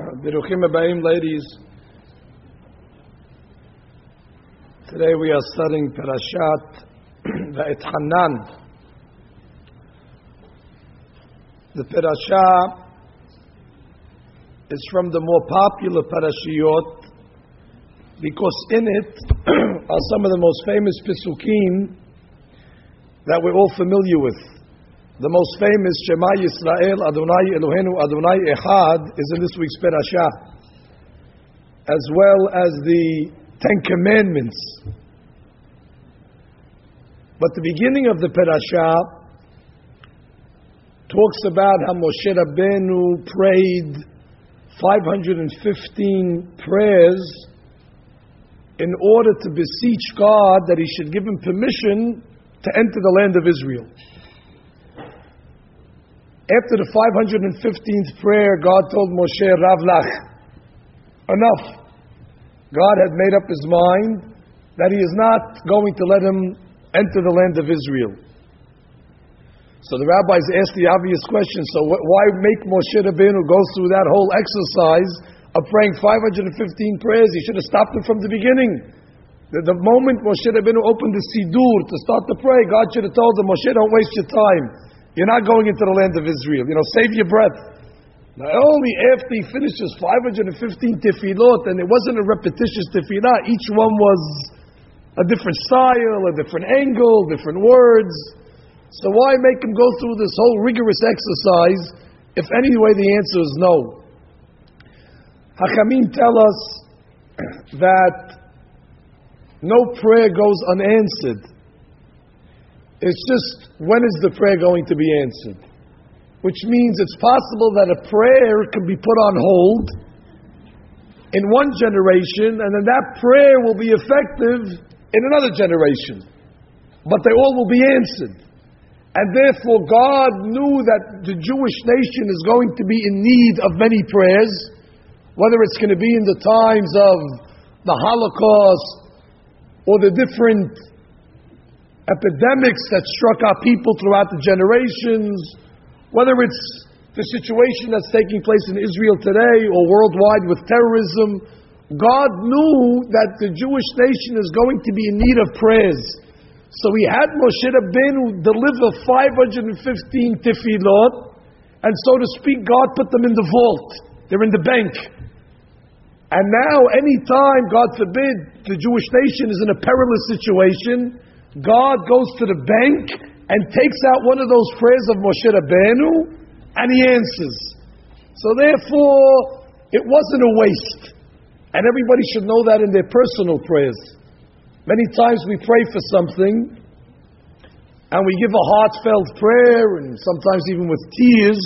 Biruchim Abayim, ladies. Today we are studying Parashat Va'etchanan. The parasha is from the more popular parashiyot because in it are some of the most famous Pesukim that we're all familiar with. The most famous Shema Yisrael Adonai Eloheinu Adonai Echad is in this week's parasha, as well as the Ten Commandments. But the beginning of the parasha talks about how Moshe Rabbeinu prayed 515 prayers in order to beseech God that He should give him permission to enter the land of Israel. After the 515th prayer, God told Moshe, Rav lach, enough. God had made up His mind that He is not going to let him enter the land of Israel. So the rabbis asked the obvious question, so why make Moshe Rabbeinu go through that whole exercise of praying 515 prayers? He should have stopped it from the beginning. The moment Moshe Rabbeinu opened the Sidur to start to pray, God should have told him, Moshe, don't waste your time. You're not going into the land of Israel. Save your breath. Now, only after he finishes 515 tefillot, and it wasn't a repetitious tefillah, each one was a different style, a different angle, different words. So why make him go through this whole rigorous exercise if anyway the answer is no? Hachamim tell us that no prayer goes unanswered. It's just, when is the prayer going to be answered? Which means it's possible that a prayer can be put on hold in one generation, and then that prayer will be effective in another generation. But they all will be answered. And therefore God knew that the Jewish nation is going to be in need of many prayers, whether it's going to be in the times of the Holocaust or the different epidemics that struck our people throughout the generations, whether it's the situation that's taking place in Israel today or worldwide with terrorism. God knew that the Jewish nation is going to be in need of prayers. So He had Moshe Rabbeinu deliver 515 tefillot, and so to speak, God put them in the vault. They're in the bank. And now, any time, God forbid, the Jewish nation is in a perilous situation, God goes to the bank and takes out one of those prayers of Moshe Rabbeinu, and He answers. So therefore, it wasn't a waste. And everybody should know that in their personal prayers. Many times we pray for something, and we give a heartfelt prayer, and sometimes even with tears,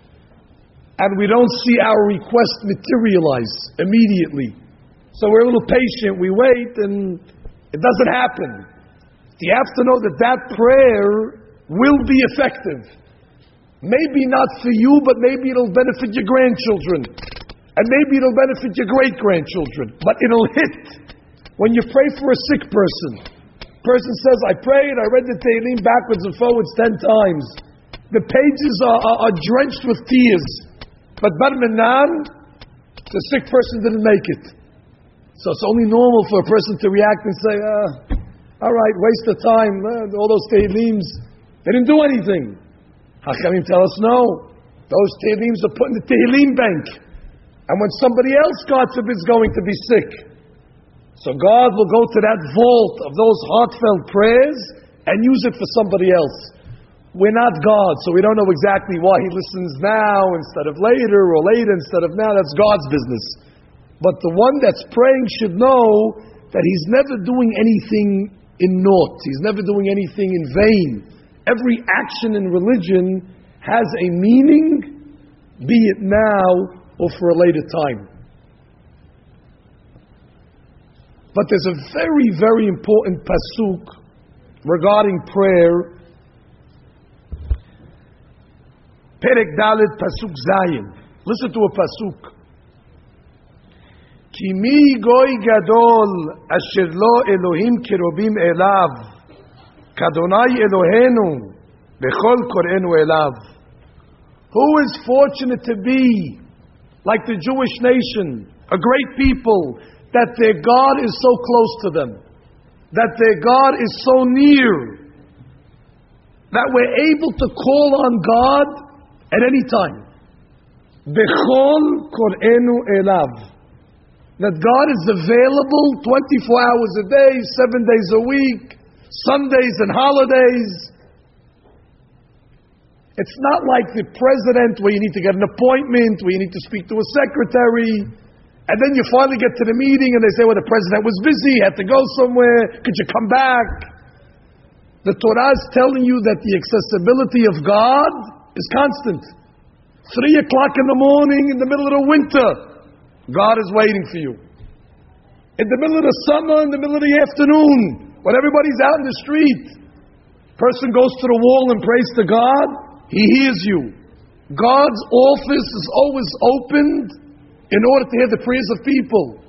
and we don't see our request materialize immediately. So we're a little patient, we wait, and it doesn't happen. You have to know that that prayer will be effective. Maybe not for you, but maybe it'll benefit your grandchildren. And maybe it'll benefit your great-grandchildren. But it'll hit. When you pray for a sick person, person says, I prayed, I read the Tehillim backwards and forwards 10 times. The pages are drenched with tears. But Barmenan, the sick person didn't make it. So it's only normal for a person to react and say, all right, waste of time. All those Tehillims, they didn't do anything. Hachamim tell us no. Those Tehillims are put in the Tehillim bank. And when somebody else, God forbid, is going to be sick, so God will go to that vault of those heartfelt prayers and use it for somebody else. We're not God, so we don't know exactly why He listens now instead of later, or later instead of now. That's God's business. But the one that's praying should know that he's never doing anything in naught. He's never doing anything in vain. Every action in religion has a meaning, be it now or for a later time. But there's a very, very important pasuk regarding prayer. Perek Dalet pasuk Zayin. Listen to a pasuk. Ki mi goy gadol asher lo Elohim kerubim elav kadonai Elohenu bechol korenu elav. Who is fortunate to be like the Jewish nation, a great people, that their God is so close to them, that their God is so near, that we're able to call on God at any time. Bechol korenu elav. That God is available 24 hours a day, 7 days a week, Sundays and holidays. It's not like the president where you need to get an appointment, where you need to speak to a secretary, and then you finally get to the meeting and they say, well, the president was busy, had to go somewhere, could you come back? The Torah is telling you that the accessibility of God is constant. 3 o'clock in the morning, in the middle of the winter, God is waiting for you. In the middle of the summer, in the middle of the afternoon, when everybody's out in the street, person goes to the wall and prays to God, He hears you. God's office is always opened in order to hear the prayers of people.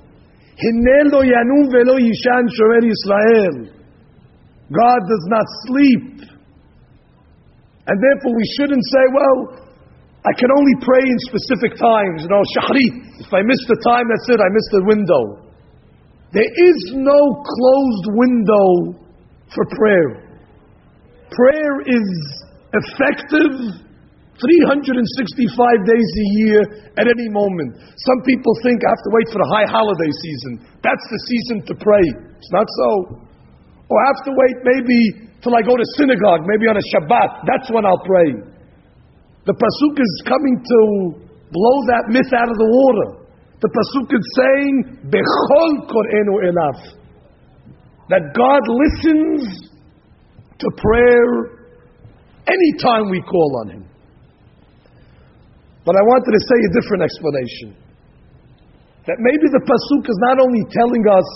God does not sleep. And therefore we shouldn't say, well, I can only pray in specific times. Shahrit. If I miss the time, that's it, I missed the window. There is no closed window for prayer. Prayer is effective 365 days a year at any moment. Some people think I have to wait for the high holiday season. That's the season to pray. It's not so. Or I have to wait maybe till I go to synagogue, maybe on a Shabbat. That's when I'll pray. The Pasuk is coming to blow that myth out of the water. The Pasuk is saying, Bechol korenu elav. That God listens to prayer anytime we call on Him. But I wanted to say a different explanation. That maybe the Pasuk is not only telling us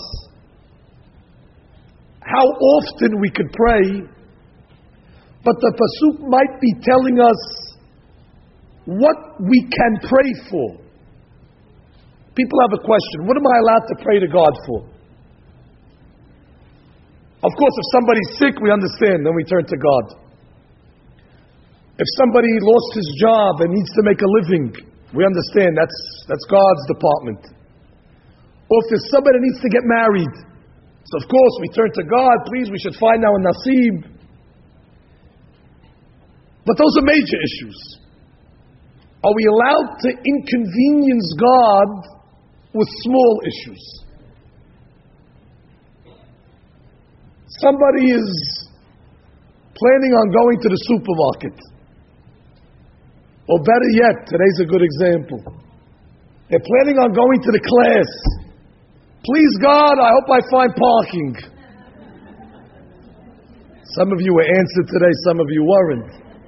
how often we could pray, but the Pasuk might be telling us what we can pray for. People have a question. What am I allowed to pray to God for? Of course, if somebody's sick, we understand, then we turn to God. If somebody lost his job and needs to make a living, we understand, that's God's department. Or if there's somebody that needs to get married, so of course we turn to God, please, we should find our nasib. But those are major issues. Are we allowed to inconvenience God with small issues? Somebody is planning on going to the supermarket. Or better yet, today's a good example. They're planning on going to the class. Please God, I hope I find parking. Some of you were answered today, some of you weren't.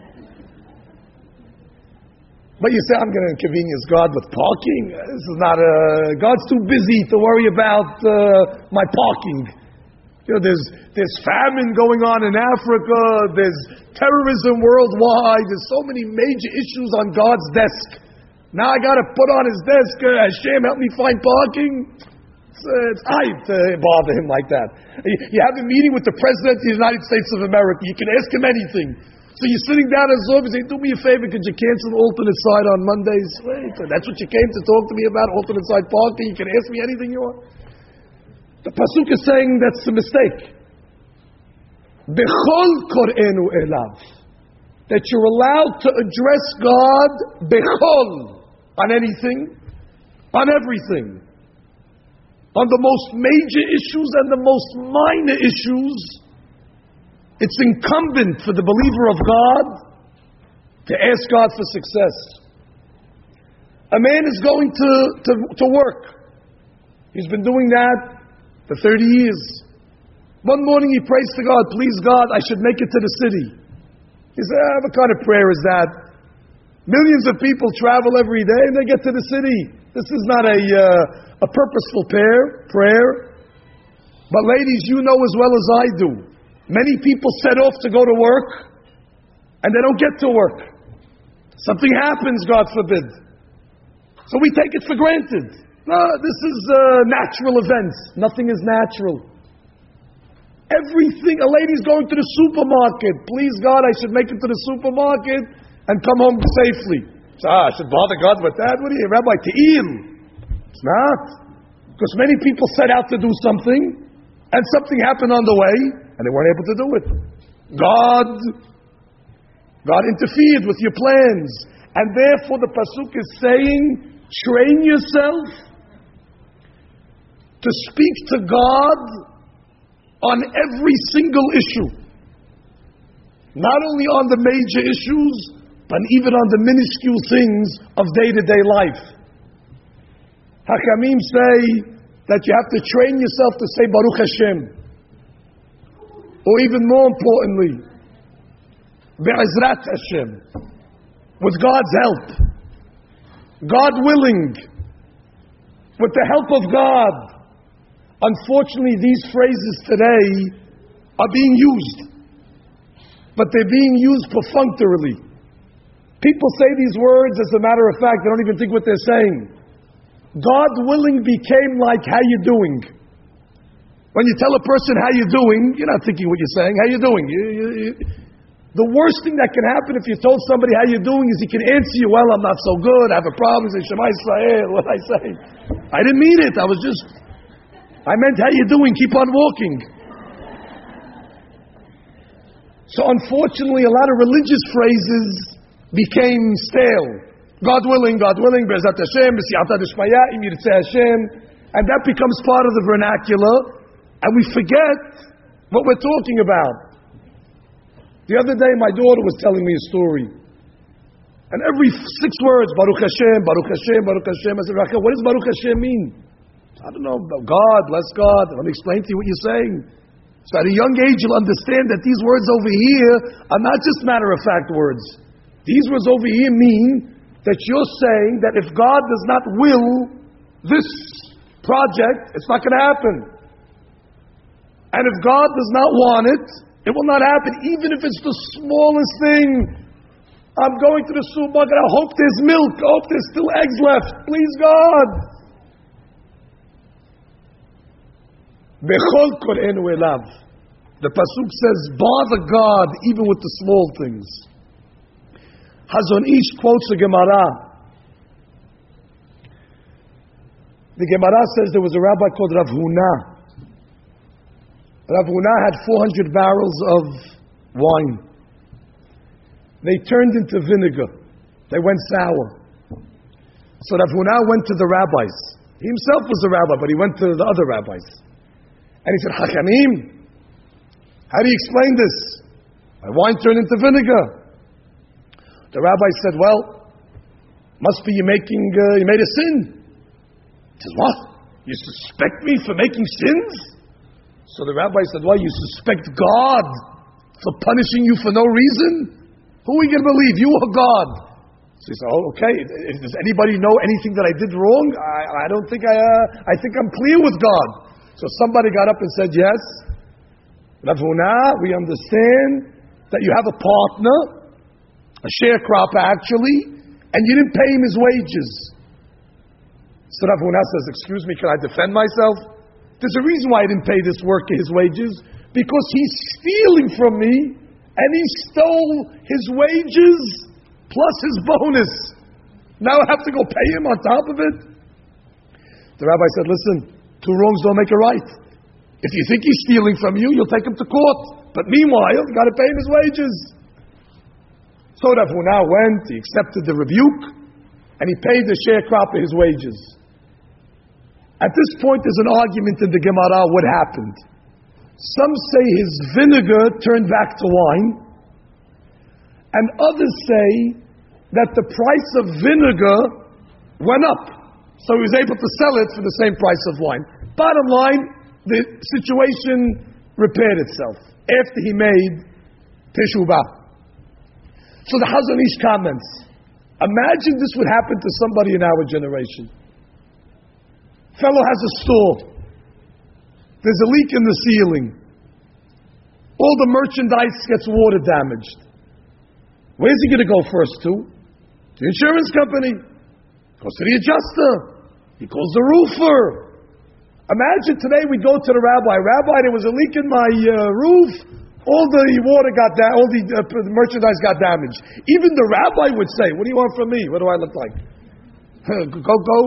But you say, I'm going to inconvenience God with parking? This is not God's too busy to worry about my parking. There's famine going on in Africa, there's terrorism worldwide, there's so many major issues on God's desk. Now I got to put on His desk, Hashem, help me find parking? It's hype to bother Him like that. You have a meeting with the President of the United States of America, you can ask Him anything. So you're sitting down at Zoom and say, do me a favor, could you cancel the alternate side on Mondays? Wait, that's what you came to talk to me about, alternate side parking? You can ask me anything you want. The Pasuk is saying that's a mistake. Bechol korenu elav. That you're allowed to address God bechol, on anything, on everything. On the most major issues and the most minor issues, it's incumbent for the believer of God to ask God for success. A man is going to work. He's been doing that for 30 years. One morning he prays to God, please God, I should make it to the city. He says, what kind of prayer is that? Millions of people travel every day and they get to the city. This is not a purposeful prayer. But ladies, you know as well as I do, many people set off to go to work and they don't get to work. Something happens, God forbid. So we take it for granted. No, this is natural events. Nothing is natural. Everything, a lady's going to the supermarket. Please God, I should make it to the supermarket and come home safely. So, I should bother God with that? What are you, Rabbi Te'il? It's not. Because many people set out to do something, and something happened on the way, and they weren't able to do it. God interfered with your plans. And therefore the Pasuk is saying, train yourself to speak to God on every single issue. Not only on the major issues, but even on the minuscule things of day-to-day life. Hakamim say that you have to train yourself to say Baruch Hashem. Or even more importantly, Be'ezrat Hashem. With God's help. God willing. With the help of God. Unfortunately, these phrases today are being used. But they're being used perfunctorily. People say these words as a matter of fact, they don't even think what they're saying. God willing became like, how you doing? When you tell a person how you doing, you're not thinking what you're saying. How you doing? The worst thing that can happen if you told somebody how you're doing is he can answer you, well, I'm not so good, I have a problem. Say, Shema Yisrael, what I say? I didn't mean it. I meant how you doing, keep on walking. So unfortunately, a lot of religious phrases became stale. God willing, Be'ezrat Hashem, B'siyata D'Shmaya, Im Yirtzeh Hashem. And that becomes part of the vernacular, and we forget what we're talking about. The other day, my daughter was telling me a story. And every 6 words, Baruch Hashem, Baruch Hashem, Baruch Hashem. I said, Rachel, what does Baruch Hashem mean? I don't know, God, bless God. Let me explain to you what you're saying. So at a young age, you'll understand that these words over here are not just matter-of-fact words. These words over here mean that you're saying that if God does not will this project, it's not going to happen. And if God does not want it, it will not happen, even if it's the smallest thing. I'm going to the supermarket, I hope there's milk, I hope there's still eggs left. Please God. Bechol korenu elav. The Pasuk says, bother God even with the small things. Hazon Ish quotes the Gemara. The Gemara says there was a rabbi called Rav Huna. Rav Huna had 400 barrels of wine. They turned into vinegar. They went sour. So Rav Huna went to the rabbis. He himself was a rabbi, but he went to the other rabbis. And he said, Hachamim, how do you explain this? My wine turned into vinegar. The rabbi said, well, must be you made a sin. He says, what? You suspect me for making sins? So the rabbi said, why, you suspect God for punishing you for no reason? Who are we going to believe, you or God? So he said, oh, okay, does anybody know anything that I did wrong? I don't think I think I'm clear with God. So somebody got up and said, yes, Rav Huna, we understand that you have a partner, a sharecropper actually, and you didn't pay him his wages. So Rav Huna says, excuse me, can I defend myself? There's a reason why I didn't pay this worker his wages, because he's stealing from me, and he stole his wages plus his bonus. Now I have to go pay him on top of it? The rabbi said, listen, 2 wrongs don't make a right. If you think he's stealing from you, you'll take him to court. But meanwhile, you've got to pay him his wages. So Rav Huna went, he accepted the rebuke, and he paid the sharecropper his wages. At this point, there's an argument in the Gemara what happened. Some say his vinegar turned back to wine, and others say that the price of vinegar went up, so he was able to sell it for the same price of wine. Bottom line, the situation repaired itself after he made teshuvah. So the Hazon Ish comments, imagine this would happen to somebody in our generation. Fellow has a store. There's a leak in the ceiling. All the merchandise gets water damaged. Where's he going to go first to? The insurance company. Goes to the adjuster. He calls the roofer. Imagine today we go to the rabbi. Rabbi, there was a leak in my roof. All the water got all the merchandise got damaged. Even the rabbi would say, "What do you want from me? What do I look like? Go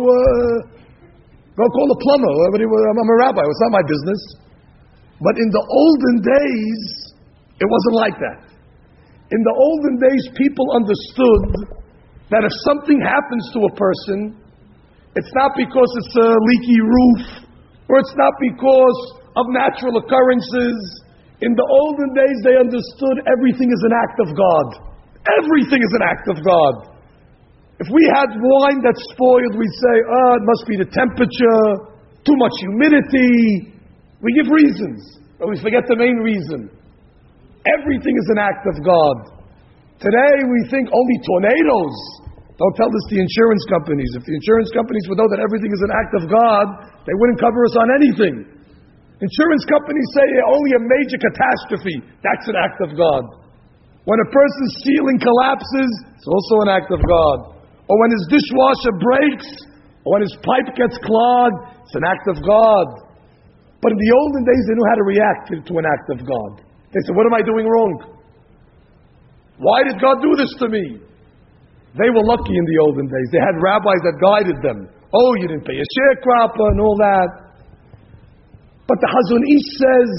call a plumber. I'm a rabbi. It's not my business." But in the olden days, it wasn't like that. In the olden days, people understood that if something happens to a person, it's not because it's a leaky roof, or it's not because of natural occurrences. In the olden days, they understood everything is an act of God. Everything is an act of God. If we had wine that's spoiled, we'd say, it must be the temperature, too much humidity. We give reasons, but we forget the main reason. Everything is an act of God. Today, we think only tornadoes. Don't tell this to the insurance companies. If the insurance companies would know that everything is an act of God, they wouldn't cover us on anything. Insurance companies say only a major catastrophe, that's an act of God. When a person's ceiling collapses, it's also an act of God. Or when his dishwasher breaks, or when his pipe gets clogged, it's an act of God. But in the olden days, they knew how to react to an act of God. They said, what am I doing wrong? Why did God do this to me? They were lucky in the olden days. They had rabbis that guided them. Oh, you didn't pay a sharecropper and all that. But the Hazon Ish says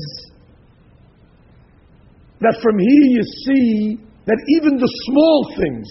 that from here you see that even the small things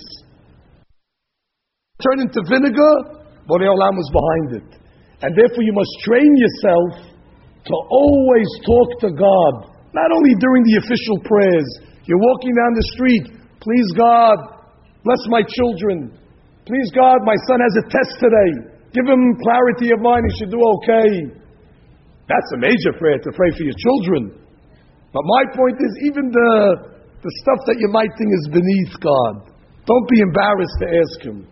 turn into vinegar, Borei Olam was behind it. And therefore you must train yourself to always talk to God. Not only during the official prayers. You're walking down the street. Please God, bless my children. Please God, my son has a test today. Give him clarity of mind, he should do okay. That's a major prayer, to pray for your children. But my point is, even the stuff that you might think is beneath God, don't be embarrassed to ask Him.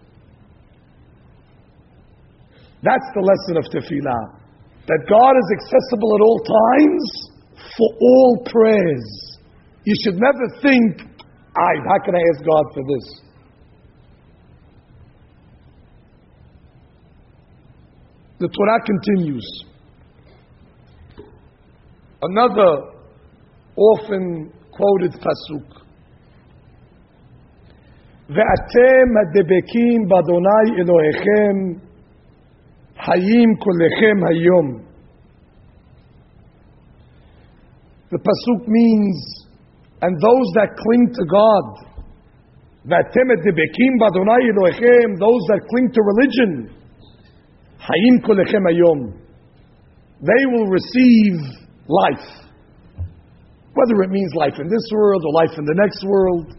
That's the lesson of tefillah. That God is accessible at all times for all prayers. You should never think, how can I ask God for this? The Torah continues. Another often quoted pasuk. Ve'atem hadebekim b'Adonai Elohechem hayim kolechem hayom. The pasuk means, and those that cling to God, ve'atem hadebekim b'Adonai Elohechem, those that cling to religion, hayim kolechem hayom, they will receive life. Whether it means life in this world or life in the next world.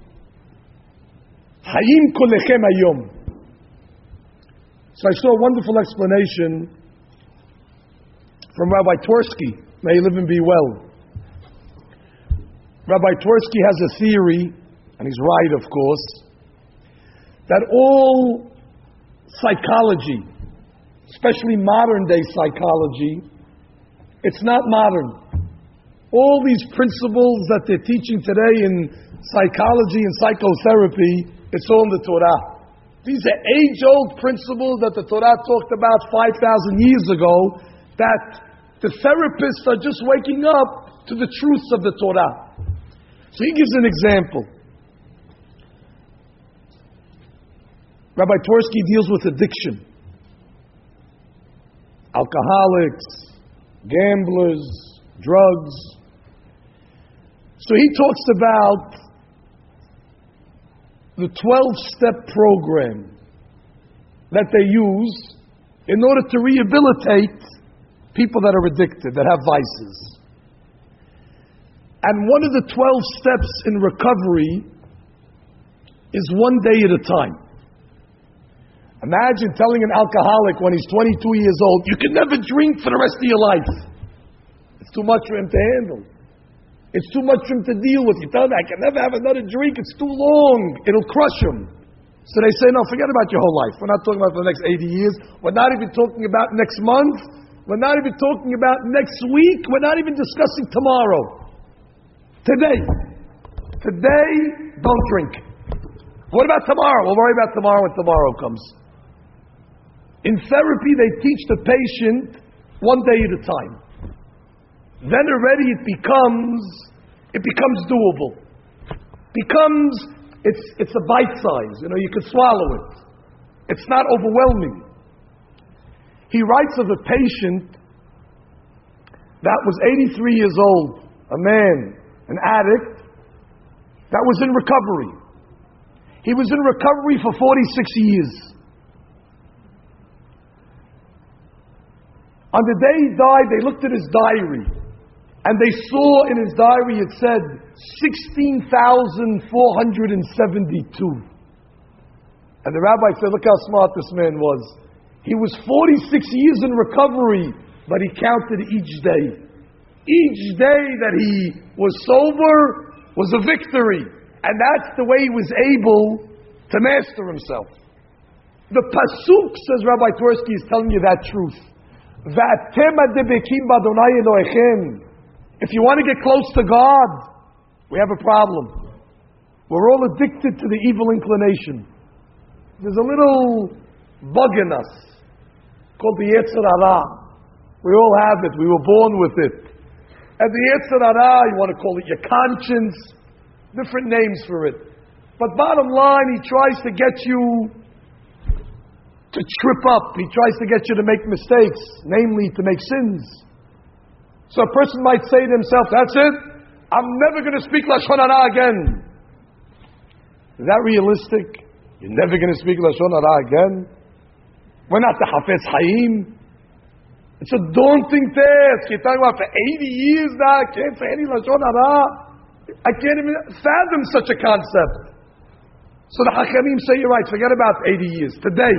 Hayim kolechem hayom. So I saw a wonderful explanation from Rabbi Twersky. May he live and be well. Rabbi Twersky has a theory, and he's right, of course, that all psychology, especially modern day psychology, it's not modern. All these principles that they're teaching today in psychology and psychotherapy, it's all in the Torah. These are age-old principles that the Torah talked about 5,000 years ago, that the therapists are just waking up to the truths of the Torah. So he gives an example. Rabbi Twersky deals with addiction. Alcoholics, gamblers, drugs. So he talks about the 12-step program that they use in order to rehabilitate people that are addicted, that have vices. And one of the 12 steps in recovery is one day at a time. Imagine telling an alcoholic when he's 22 years old, you can never drink for the rest of your life. It's too much for him to handle. It's too much for him to deal with. You tell him, I can never have another drink, it's too long. It'll crush him. So they say, no, forget about your whole life. We're not talking about for the next 80 years. We're not even talking about next month. We're not even talking about next week. We're not even discussing tomorrow. Today. Today, don't drink. What about tomorrow? We'll worry about tomorrow when tomorrow comes. In therapy, they teach the patient one day at a time. Then already it becomes, it becomes doable. It's a bite size, you could swallow it. It's not overwhelming. He writes of a patient that was 83 years old, a man, an addict, that was in recovery. He was in recovery for 46 years. On the day he died, they looked at his diary, and they saw in his diary it said 16,472. And the rabbi said, look how smart this man was. He was 46 years in recovery, but he counted each day. Each day that he was sober was a victory. And that's the way he was able to master himself. The pasuk, says Rabbi Twersky, is telling you that truth. If you want to get close to God, we have a problem. We're all addicted to the evil inclination. There's a little bug in us called the Yetzer Hara. We all have it. We were born with it. And the Yetzer Hara, you want to call it your conscience, different names for it. But bottom line, he tries to get you to trip up. He tries to get you to make mistakes, namely to make sins. So a person might say to himself, that's it, I'm never going to speak Lashon Hara again. Is that realistic? You're never going to speak Lashon Hara again? We're not the Hafez Chaim. It's a daunting task. You're talking about for 80 years now, I can't say any Lashon Hara. I can't even fathom such a concept. So the Hachamim say, you're right, forget about 80 years. Today.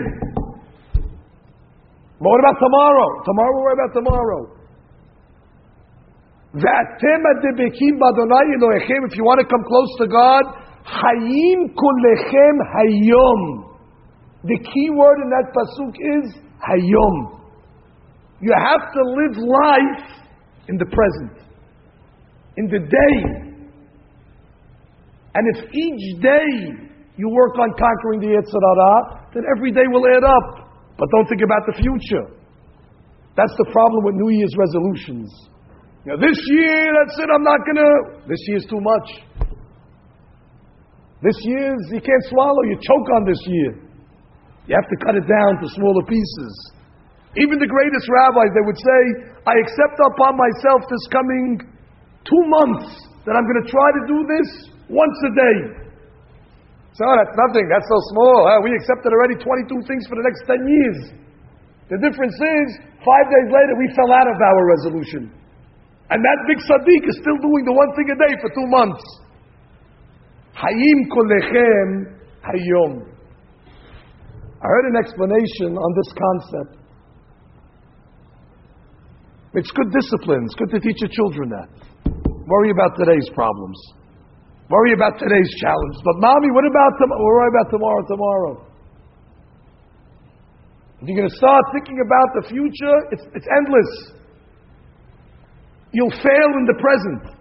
But what about tomorrow? What about tomorrow? If you want to come close to God, Hayim kulechem hayom. The key word in that pasuk is hayom. You have to live life in the present, in the day. And if each day you work on conquering the Yetzer Hara, then every day will add up. But don't think about the future. That's the problem with New Year's resolutions. This year, that's it, I'm not gonna... This year's too much. This year's, you can't swallow, you choke on this year. You have to cut it down to smaller pieces. Even the greatest rabbis, they would say, I accept upon myself this coming 2 months that I'm going to try to do this once a day. So that's nothing, that's so small. We accepted already 22 things for the next 10 years. The difference is, 5 days later we fell out of our resolution. And that big Sadiq is still doing the one thing a day for 2 months. Hayim kolechem hayom. I heard an explanation on this concept. It's good discipline. It's good to teach your children that. Worry about today's problems. Worry about today's challenge. But mommy, what about tomorrow? Worry about tomorrow. If you're going to start thinking about the future, it's endless. You'll fail in the present.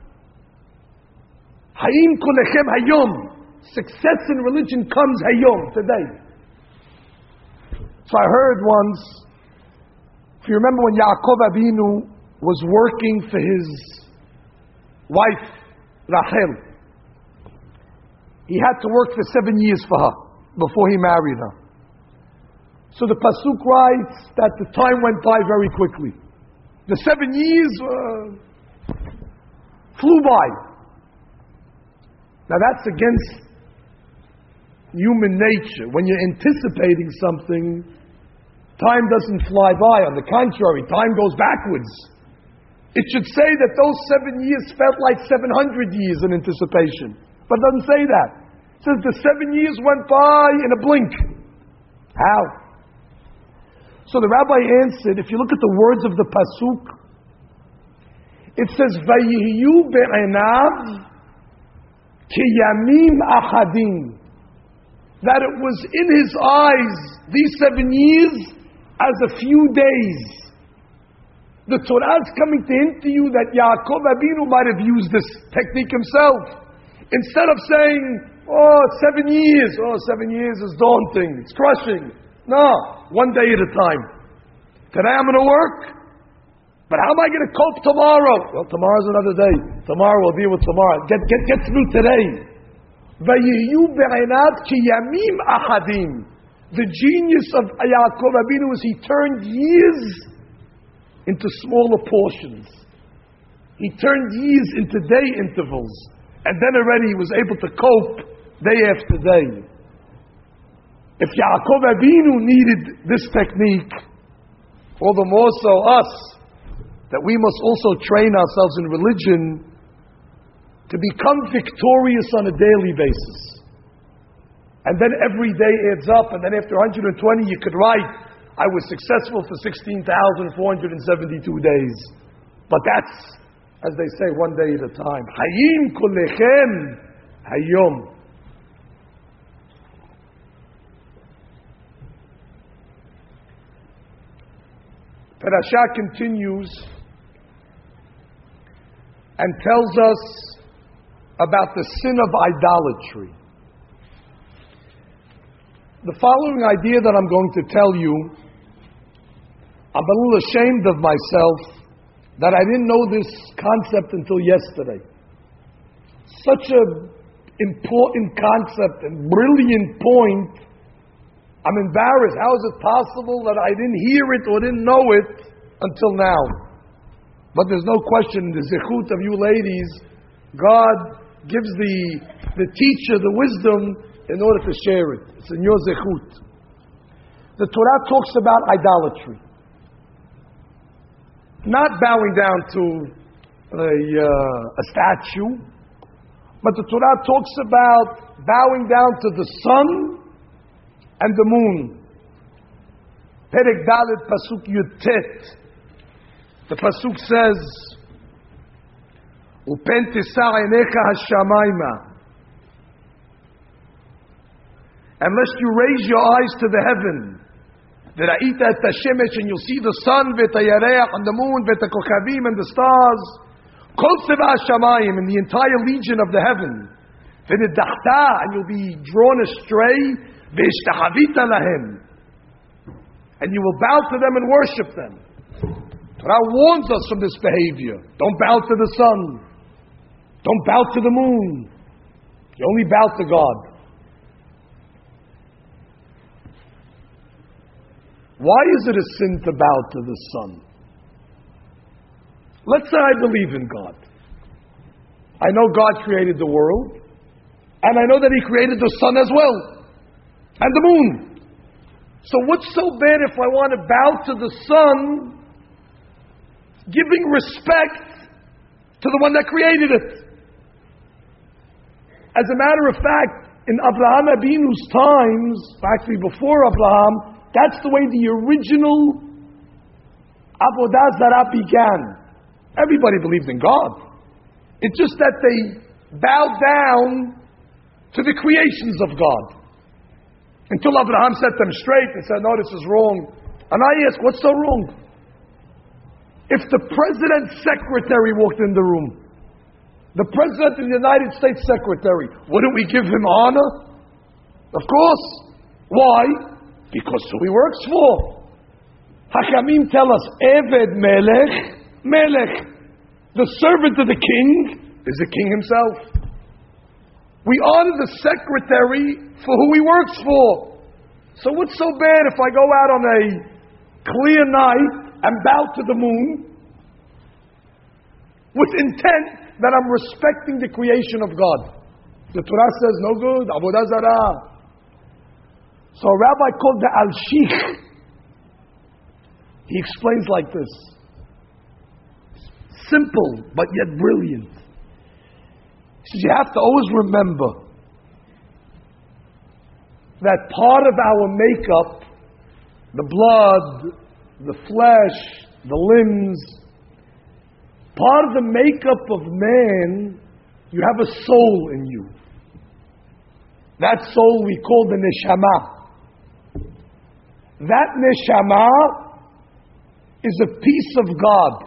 Hayim kulechem hayom. Success in religion comes hayom, today. So I heard once, if you remember when Yaakov Avinu was working for his wife, Rachel, he had to work for 7 years for her before he married her. So the Pasuk writes that the time went by very quickly. The 7 years flew by. Now that's against human nature. When you're anticipating something, time doesn't fly by. On the contrary, time goes backwards. It should say that those 7 years felt like 700 years in anticipation. But it doesn't say that. It says the 7 years went by in a blink. How? So the rabbi answered, if you look at the words of the Pasuk, it says, Vayihiyu be'enav kiyamim achadim. That it was in his eyes, these 7 years, as a few days. The Torah is coming to hint to you that Yaakov Avinu might have used this technique himself. Instead of saying, 7 years. 7 years is daunting. It's crushing. No, 1 day at a time. Today I'm going to work. But how am I going to cope tomorrow? Well, tomorrow's another day. Tomorrow we'll deal with tomorrow. Get through today. Vayiyu be'enat ki yamim ahadim. The genius of Yaakov Avinu is he turned years into smaller portions. He turned years into day intervals. And then already he was able to cope day after day. If Yaakov Avinu needed this technique, all the more so us, that we must also train ourselves in religion to become victorious on a daily basis. And then every day adds up, and then after 120 you could write, I was successful for 16,472 days. But that's, as they say, one day at a time. Hayim kulechem hayom. Parasha continues and tells us about the sin of idolatry. The following idea that I'm going to tell you, I'm a little ashamed of myself that I didn't know this concept until yesterday. Such an important concept and brilliant point. I'm embarrassed. How is it possible that I didn't hear it or didn't know it until now? But there's no question, the zechut of you ladies, God gives the teacher the wisdom in order to share it. It's in your zechut. The Torah talks about idolatry. Not bowing down to a statue, but the Torah talks about bowing down to the sun and the moon. Perek Dalet Pasuk Yutet. The Pasuk says, Upen tisar einecha hashamayma. Unless you raise your eyes to the heaven, V'ra'ita et hashemesh, and you'll see the sun, v'tayareach, and the moon, v'takochavim, and the stars, kol tzeva hashamayim, and the entire legion of the heaven, v'nidachta, and you'll be drawn astray, v'ishtachavita lahem, and you will bow to them and worship them. Torah warns us from this behavior. Don't bow to the sun. Don't bow to the moon. You only bow to God. Why is it a sin to bow to the sun? Let's say I believe in God. I know God created the world, and I know that He created the sun as well, and the moon. So what's so bad if I want to bow to the sun, giving respect to the one that created it? As a matter of fact, in Abraham Abinu's times, actually before Abraham, that's the way the original Avodah Zarah began. Everybody believed in God. It's just that they bowed down to the creations of God. Until Abraham set them straight and said, no, this is wrong. And I ask, what's so wrong? If the president's secretary walked in the room, the president of the United States secretary, wouldn't we give him honor? Of course. Why? Because who he works for. Hachamim tell us, Eved Melech, Melech. The servant of the king is the king himself. We honor the secretary for who he works for. So what's so bad if I go out on a clear night and bow to the moon with intent that I'm respecting the creation of God? The Torah says, no good, Avodah Zarah. So a rabbi called the Al-Shikh, he explains like this. Simple, but yet brilliant. He says, you have to always remember that part of our makeup, the blood, the flesh, the limbs, part of the makeup of man, you have a soul in you. That soul we call the neshama. That neshama is a piece of God.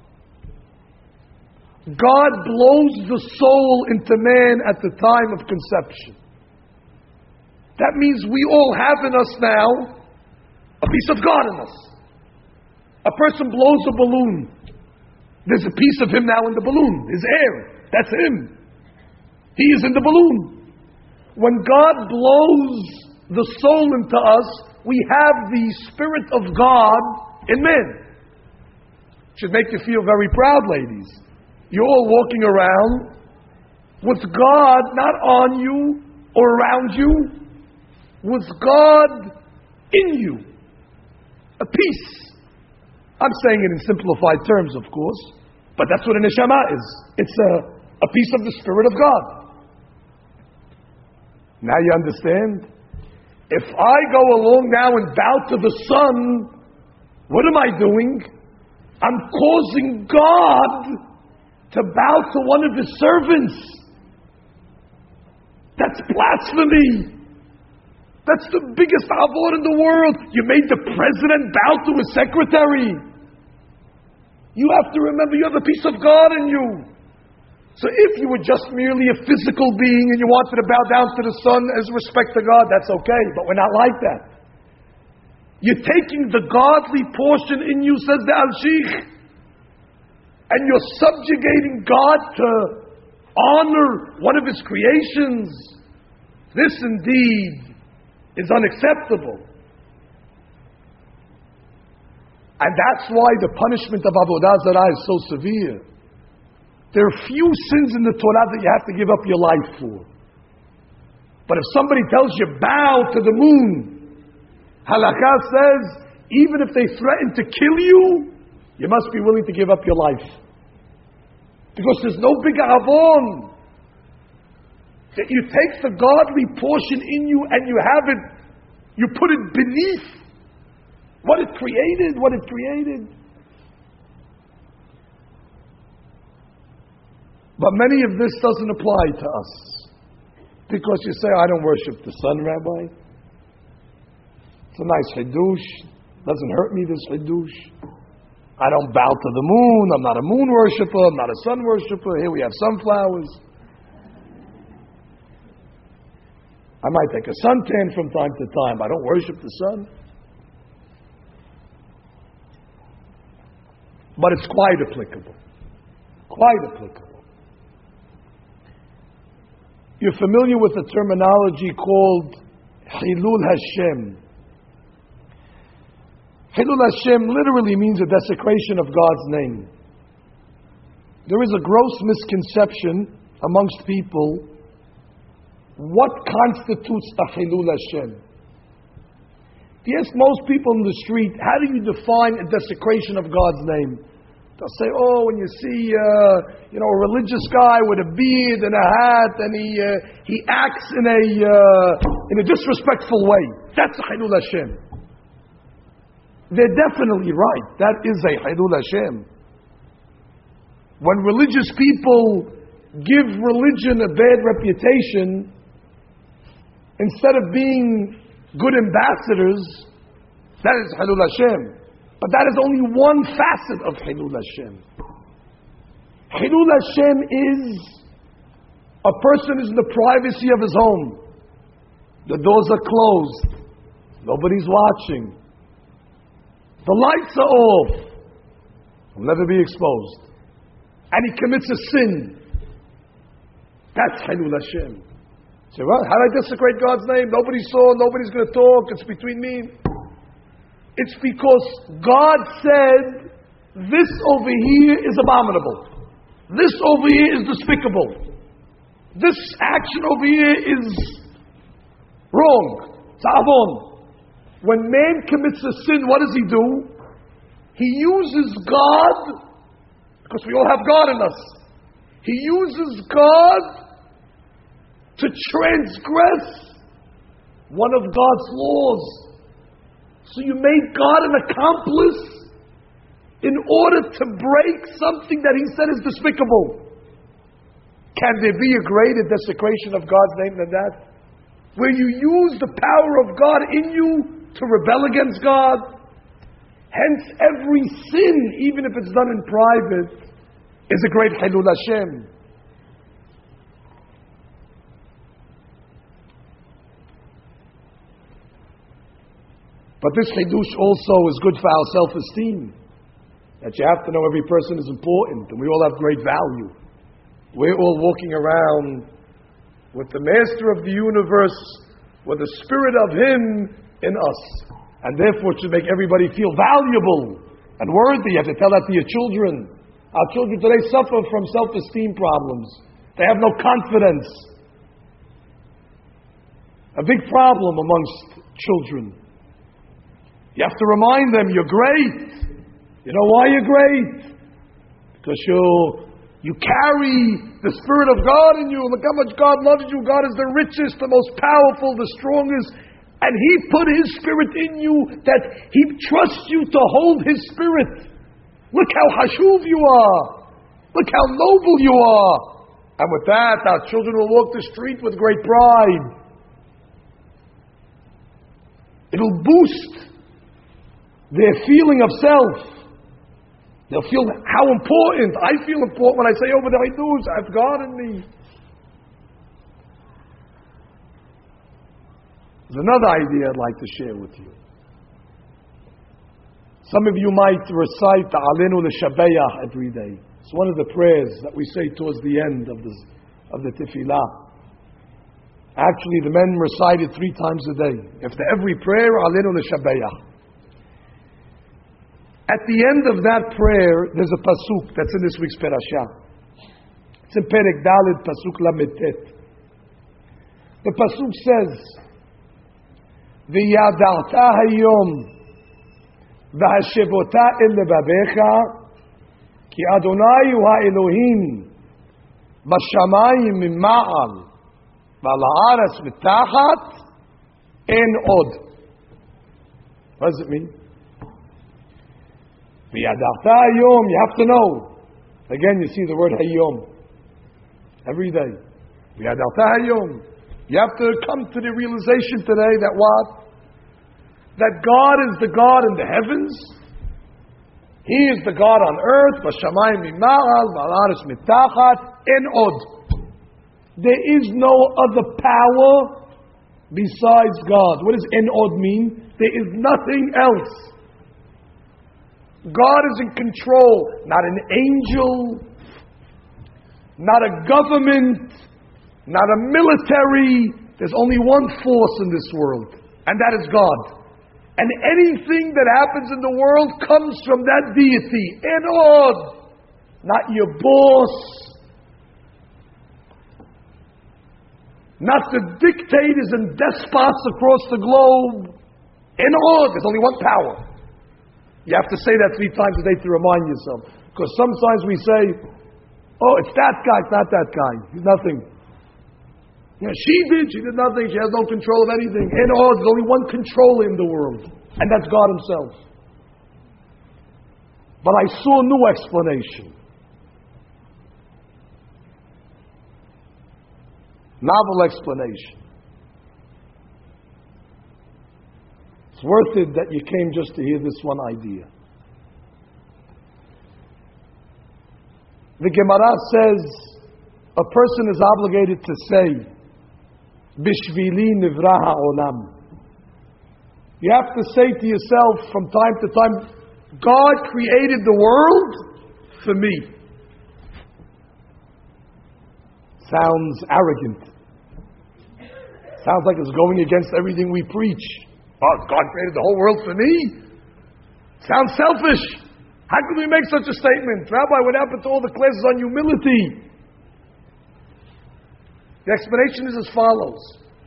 God blows the soul into man at the time of conception. That means we all have in us now a piece of God in us. A person blows a balloon. There's a piece of him now in the balloon, his air. That's him. He is in the balloon. When God blows the soul into us, we have the Spirit of God in men. Should make you feel very proud, ladies. You're all walking around with God not on you or around you, with God in you. A peace. I'm saying it in simplified terms, of course, but that's what a neshama is. It's a piece of the Spirit of God. Now you understand? If I go along now and bow to the sun, what am I doing? I'm causing God to bow to one of his servants. That's blasphemy. That's the biggest avod in the world. You made the president bow to his secretary. You have to remember you have a piece of God in you. So if you were just merely a physical being and you wanted to bow down to the sun as respect to God, that's okay, but we're not like that. You're taking the godly portion in you, says the Al-Sheikh, and you're subjugating God to honor one of his creations. This indeed is unacceptable. And that's why the punishment of Avodah Zarah is so severe. There are few sins in the Torah that you have to give up your life for. But if somebody tells you, bow to the moon, Halakha says, even if they threaten to kill you, you must be willing to give up your life. Because there's no bigger avon that you take the godly portion in you and you have it, you put it beneath what it created. But many of this doesn't apply to us. Because you say, I don't worship the sun, Rabbi. It's a nice chidush. Doesn't hurt me, this chidush. I don't bow to the moon. I'm not a moon worshiper. I'm not a sun worshiper. Here we have sunflowers. I might take a suntan from time to time. I don't worship the sun. But it's quite applicable. Quite applicable. You're familiar with a terminology called Hilul Hashem. Hilul Hashem literally means a desecration of God's name. There is a gross misconception amongst people. What constitutes a Hilul Hashem? If you ask most people in the street, how do you define a desecration of God's name? They'll say, oh, when you see, a religious guy with a beard and a hat, and he acts in a disrespectful way. That's a Hilul Hashem. They're definitely right. That is a Hilul Hashem. When religious people give religion a bad reputation, instead of being good ambassadors, that is Hilul Hashem. But that is only one facet of Hilul Hashem. Hilul Hashem is a person is in the privacy of his home. The doors are closed. Nobody's watching. The lights are off. He'll never be exposed. And he commits a sin. That's Hilul Hashem. Say, well, how did I desecrate God's name? Nobody saw, nobody's going to talk, it's between me. It's because God said, this over here is abominable. This over here is despicable. This action over here is wrong. It's avon. When man commits a sin, what does he do? He uses God, because we all have God in us. He uses God to transgress one of God's laws. So you made God an accomplice in order to break something that he said is despicable. Can there be a greater desecration of God's name than that? Where you use the power of God in you to rebel against God. Hence every sin, even if it's done in private, is a great Hilul Hashem. But this chidush also is good for our self-esteem. that you have to know every person is important and we all have great value. We're all walking around with the Master of the universe, with the Spirit of Him in us. And therefore it should make everybody feel valuable and worthy. You have to tell that to your children. Our children today suffer from self-esteem problems. They have no confidence. A big problem amongst children. You have to remind them, you're great. You know why you're great? Because you carry the Spirit of God in you. Look how much God loves you. God is the richest, the most powerful, the strongest. And He put His Spirit in you that He trusts you to hold His Spirit. Look how hashuv you are. Look how noble you are. And with that, our children will walk the street with great pride. It'll boost their feeling of self. They'll feel how important. I feel important when I say over the Haidus, I have God in me. There's another idea I'd like to share with you. Some of you might recite the Alenu L'Shabeach every day. It's one of the prayers that we say towards the end of the Tefillah. Actually, the men recite it 3 times a day. After every prayer, Alenu L'Shabeach. At the end of that prayer, there's a pasuk that's in this week's parasha. It's in Perek Daled, pasuk Lamed Tet. The pasuk says, "V'yada'ta hayom v'hashevota el levavecha ki Adonai hu ha'Elohim b'shamayim mima'al v'al ha'aretz mitachat en od." What does it mean? V'yada'ta hayom, you have to know. Again, you see the word hayom every day. V'yada'ta hayom. You have to come to the realization today that what? That God is the God in the heavens. He is the God on earth. B'shamayim mima'al v'al ha'aretz mitachat en od. There is no other power besides God. What does en od mean? There is nothing else. God is in control, not an angel, not a government, not a military. There's only one force in this world, and that is God. And anything that happens in the world comes from that deity. Enod, not your boss, not the dictators and despots across the globe. Enod, there's only one power. You have to say that 3 times a day to remind yourself. Because sometimes we say, oh, it's that guy, it's not that guy. He's nothing. You know, she did nothing, she has no control of anything. And there's only one controller in the world, and that's God Himself. But I saw a new explanation. Novel explanation. It's worth it that you came just to hear this one idea. The Gemara says a person is obligated to say, Bishvili nivra ha'olam. You have to say to yourself from time to time, God created the world for me. Sounds arrogant. Sounds like it's going against everything we preach. Oh, God created the whole world for me? Sounds selfish. How can we make such a statement? Rabbi, what happened to all the classes on humility? The explanation is as follows.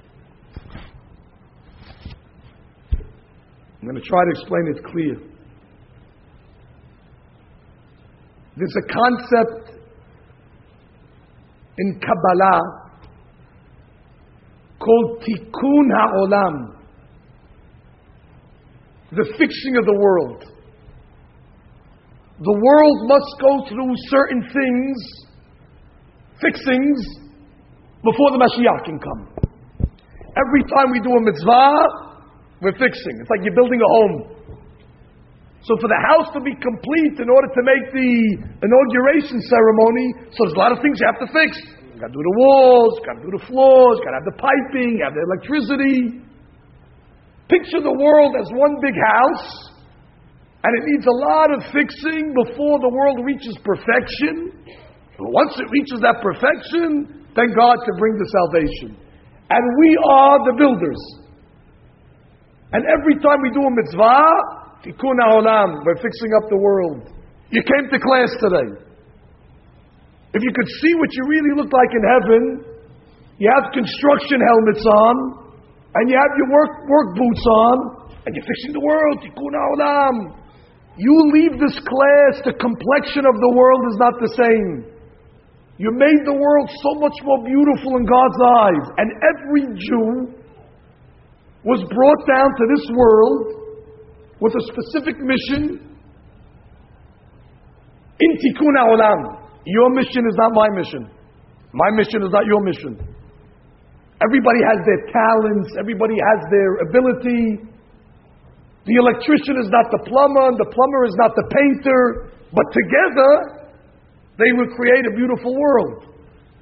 I'm going to try to explain it clear. There's a concept in Kabbalah called Tikkun HaOlam, the fixing of the world. The world must go through certain things, fixings, before the Mashiach can come. Every time we do a mitzvah, we're fixing. It's like you're building a home. So for the house to be complete, in order to make the inauguration ceremony, so there's a lot of things you have to fix. You got to do the walls, you got to do the floors, you got to have the piping, you have the electricity. Picture the world as one big house, And it needs a lot of fixing before the world reaches perfection. And once it reaches that perfection, then God can bring the salvation. And we are the builders. And every time we do a mitzvah, tikkun ha'olam, we're fixing up the world. You came to class today. If you could see what you really look like in heaven, you have construction helmets on, and you have your work boots on, and you're fixing the world, tikkun ha'olam. You leave this class, the complexion of the world is not the same. You made the world so much more beautiful in God's eyes. And every Jew was brought down to this world with a specific mission. In tikkun ha'olam. Your mission is not my mission. My mission is not your mission. Everybody has their talents. Everybody has their ability. The electrician is not the plumber, and the plumber is not the painter. But together, they will create a beautiful world.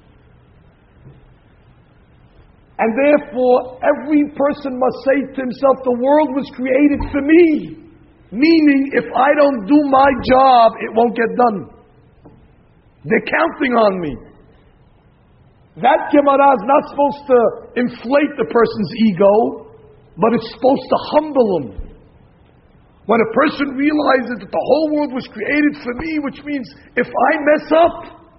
And therefore, every person must say to himself, the world was created for me. Meaning, if I don't do my job, it won't get done. They're counting on me. That Gemara is not supposed to inflate the person's ego, but it's supposed to humble him. When a person realizes that the whole world was created for me, which means if I mess up,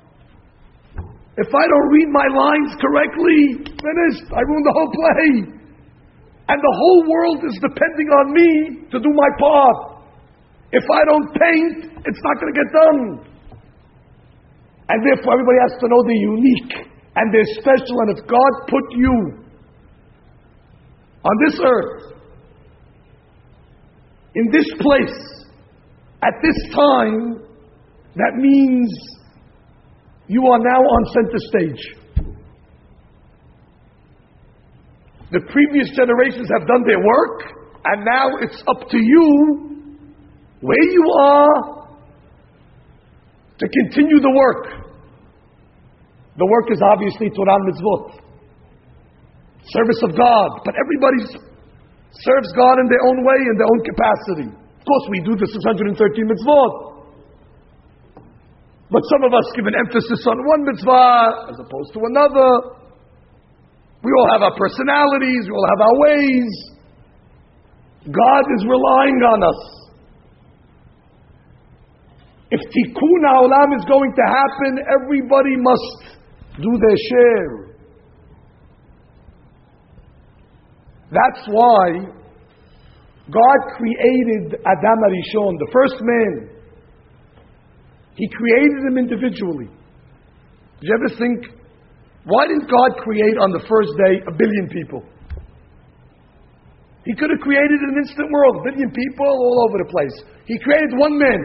if I don't read my lines correctly, finished, I ruined the whole play. And the whole world is depending on me to do my part. If I don't paint, it's not going to get done. And therefore everybody has to know they're unique and they're special, and if God put you on this earth, in this place, at this time, that means you are now on center stage. The previous generations have done their work, and now it's up to you, where you are, to continue the work. The work is obviously Torah and Mitzvot, service of God, but everybody serves God in their own way, in their own capacity. Of course, we do the 613 mitzvot. But some of us give an emphasis on one mitzvah as opposed to another. We all have our personalities, we all have our ways. God is relying on us. If tikkun ha'olam is going to happen, everybody must do their share. That's why God created Adam HaRishon, the first man. He created him individually. Did you ever think, why didn't God create on the first day 1 billion people? He could have created an instant world, 1 billion people all over the place. He created one man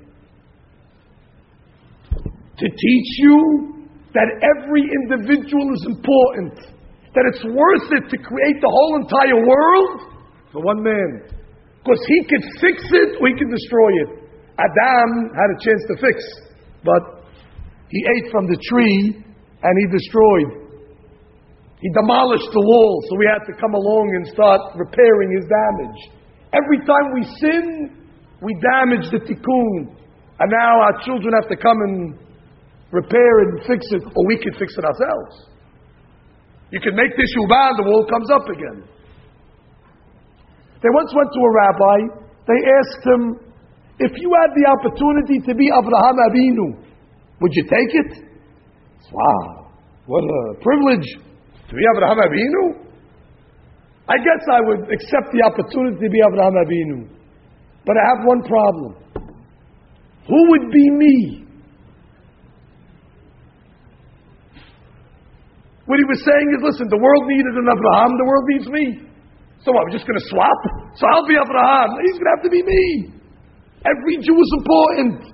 to teach you that every individual is important. That it's worth it to create the whole entire world for one man. Because he could fix it or he could destroy it. Adam had a chance to fix, but he ate from the tree and he destroyed. He demolished the wall, so we had to come along and start repairing his damage. Every time we sin, we damage the tikkun. And now our children have to come and repair and fix it, or we can fix it ourselves. You can make this shuvah and the wall comes up again. They once went to a rabbi. They asked him, if you had the opportunity to be Avraham Avinu, would you take it? Wow, what a privilege to be Avraham Avinu. I guess I would accept the opportunity to be Avraham Avinu. But I have one problem. Who would be me? What he was saying is, listen, the world needed an Abraham, the world needs me. So what, we're just going to swap? So I'll be Abraham. He's going to have to be me. Every Jew is important.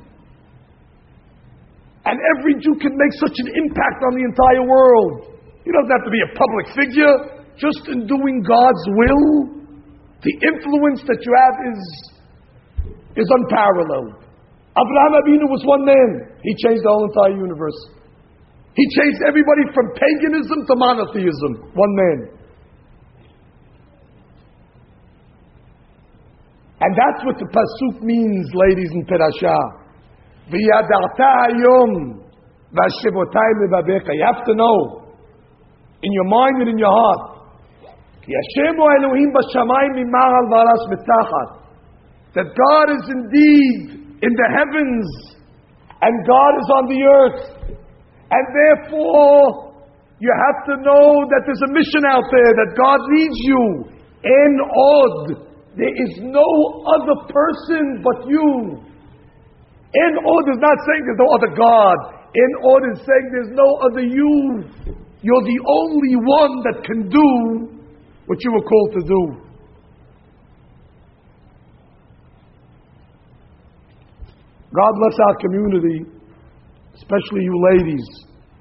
And every Jew can make such an impact on the entire world. You don't have to be a public figure. Just in doing God's will, the influence that you have is unparalleled. Abraham Avinu was one man. He changed the whole entire universe. He changed everybody from paganism to monotheism. One man. And that's what the pasuk means, ladies in Perashah. V'yada'ta hayom v'hashivotay levavecha. You have to know, in your mind and in your heart, Ki Hashem Elohim b'shamayim mimaral v'aras mitachat, that God is indeed in the heavens and God is on the earth. And therefore, you have to know that there's a mission out there, that God needs you. En od. There is no other person but you. En od is not saying there's no other God. En od is saying there's no other you. You're the only one that can do what you were called to do. God bless our community, especially you ladies,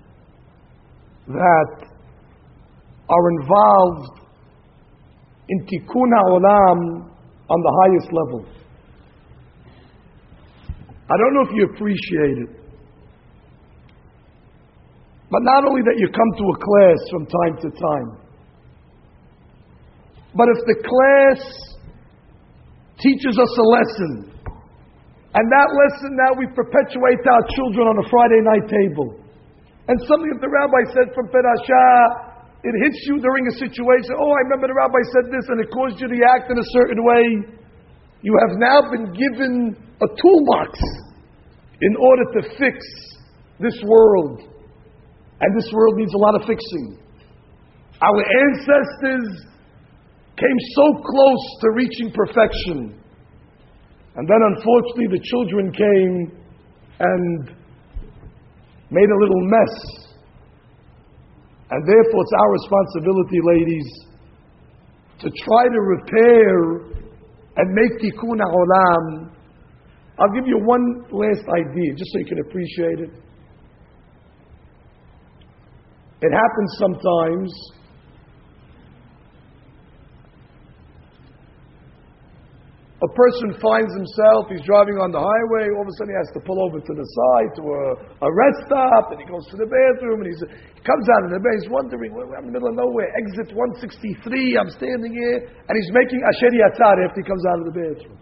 that are involved in tikkun ha'olam on the highest level. I don't know if you appreciate it, but not only that you come to a class from time to time, but if the class teaches us a lesson, and that lesson now we perpetuate to our children on a Friday night table, and something that the rabbi said from Perashah, it hits you during a situation, oh, I remember the rabbi said this, and it caused you to act in a certain way. You have now been given a toolbox in order to fix this world. And this world needs a lot of fixing. Our ancestors came so close to reaching perfection. And then unfortunately the children came and made a little mess. And therefore it's our responsibility, ladies, to try to repair and make tikkun ha'olam. I'll give you one last idea, just so you can appreciate it. It happens sometimes a person finds himself, he's driving on the highway, all of a sudden he has to pull over to the side to a rest stop, and he goes to the bathroom, and he comes out of the bed, he's wondering, we're in the middle of nowhere, exit 163, I'm standing here, and he's making asher yatzar after he comes out of the bathroom.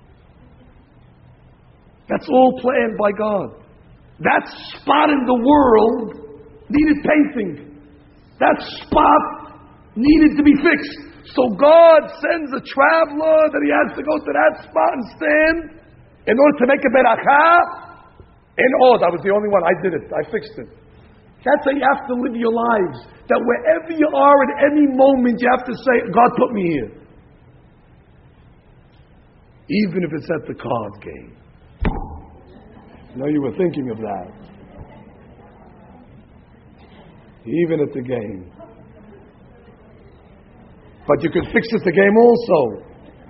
That's all planned by God. That spot in the world needed painting. That spot needed to be fixed. So God sends a traveler that he has to go to that spot and stand in order to make a beracha. And I was the only one. I did it. I fixed it. That's how you have to live your lives. That wherever you are at any moment, you have to say, God put me here. Even if it's at the card game. I know you were thinking of that. Even at the game. But you could fix it the game also.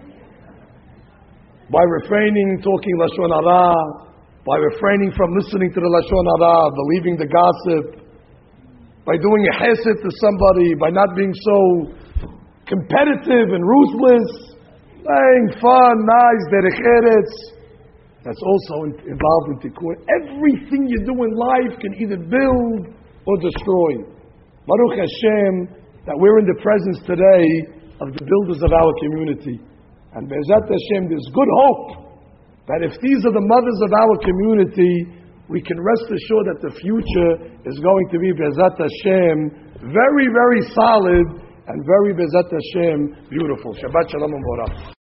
By refraining, talking Lashon Hara, by refraining from listening to the Lashon Hara, believing the gossip, by doing a chesed to somebody, by not being so competitive and ruthless, playing fun, nice, derech eretz. That's also involved in tikkun. Everything you do in life can either build or destroy. Baruch Hashem, that we're in the presence today of the builders of our community. And Be'ezat Hashem, there's good hope that if these are the mothers of our community, we can rest assured that the future is going to be Be'ezat Hashem very, very solid and very Be'ezat Hashem beautiful. Shabbat Shalom and Borah.